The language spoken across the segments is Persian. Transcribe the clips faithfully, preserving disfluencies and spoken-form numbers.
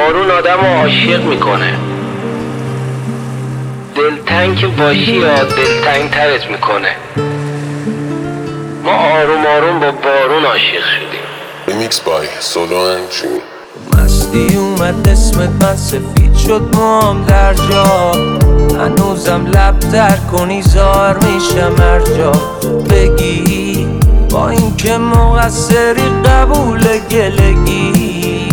بارون آدم رو عاشق میکنه. دلتنگ که باشی یا دلتنگ ترت میکنه. ما آروم آروم با بارون عاشق شدیم. ریمیکس بای سولو انجوی. مستی اومد اسمت من سفید شد موام در جا، هنوزم لب در کنی ظاهر میشم هر جا بگی، با این که مقصری قبول گلگی.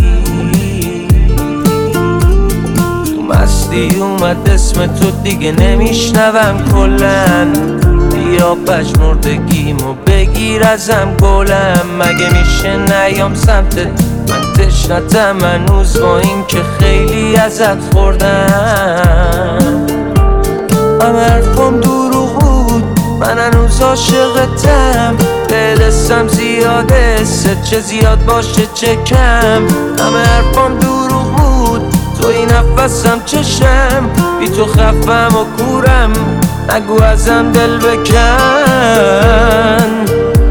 تو مستی اومد اسم تو دیگه نمیشنوم کلن، بیا پژمردگیمو بگیر ازم گلم. مگه میشه نیام سمتت من تشنتم هنوز، با این که خیلی ازت خوردم. همه حرفم دروغ بود، من هنوز عاشقتم. دلستم زیاده ست، چه زیاد باشه چه کم. همه حرفم دروغ بود، توی نفسم چشم. بی تو خفم و کورم، نگو ازم دل بکن.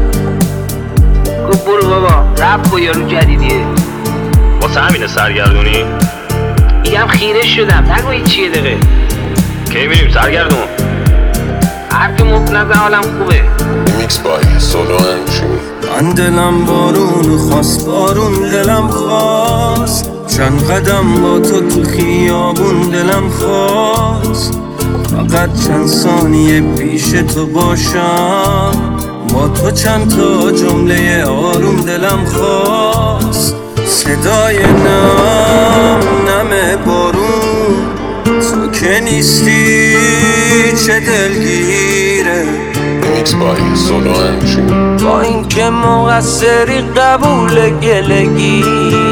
گفت برو بابا رب با یارو جدیدیه. واسه همینه سرگردونی؟ میگم خیره شدم، نگو این چیه دقیقه. کی میریم سرگردون؟ حرف مفت نزن، حالم خوبه. ریمیکس بای سولو انجوی. من دلم بارون خواست، بارون دلم خواست. چند قدم با تو تو خیابون دلم خواست. فقط چند ثانیه پیش تو باشم، با تو چند تا جمله آروم دلم خواست. صدای نم نم بارون، تو که نیستی چه دلگیره. ریمیکس بای سولو انجوی. با این که مقصری قبول گلگی.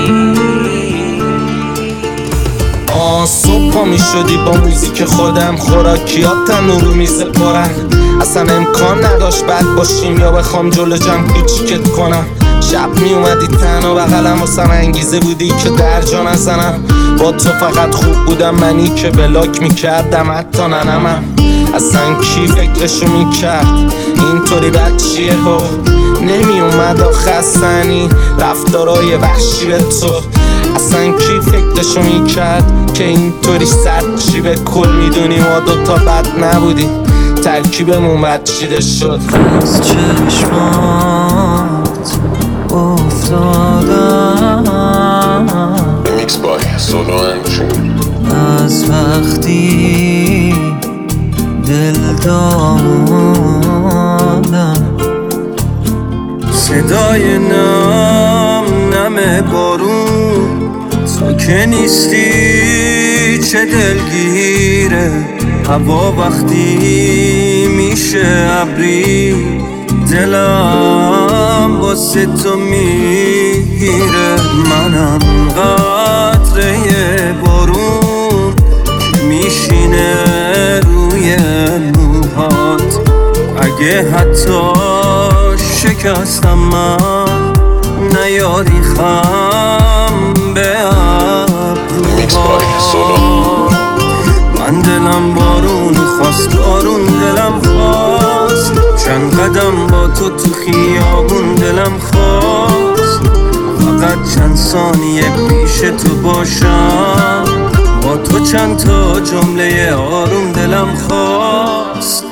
آه صبح پا می شدی با موزیک خودم، خوراکیات تنور رو میز پرن. اصلا امکان نداشت بد باشیم یا بخوام جلو جمع کوچیکت کنم. شب می اومدی تنها بغلم، واسم انگیزه بودی که در جا نزنم. با تو فقط خوب بودم منی که بلاک میکردم حتی ننمم. اصلا کی فکرشو میکرد اینطوری بد چیه ها. نمی اومد آخه اصلا رفتارای وحشی به تو. اصلا کی فکرشو میکرد که اینطوری سرد چی به کل میدونی ما دوتا بد نبودیم، ترکیبمون بد چیده شد. از چشمات افتادم، ریمیکس بای سولو انجوی. از وقتی دل دادم. صدای نم نم بارون، تو که نیستی چه دلگیره. هوا وقتی میشه ابری، دلم واسه تو میگیره. منم قطره بارون که میشینه روی موهات. اگه حتی شکستم من، نیاری خم به ریمیکس بای سولو. من دلم بارون خواست، بارون دلم خواست. چند قدم با تو تو خیابون دلم خواست. فقط چند ثانیه پیش تو باشم، با تو چند تا جمله آروم دلم خواست.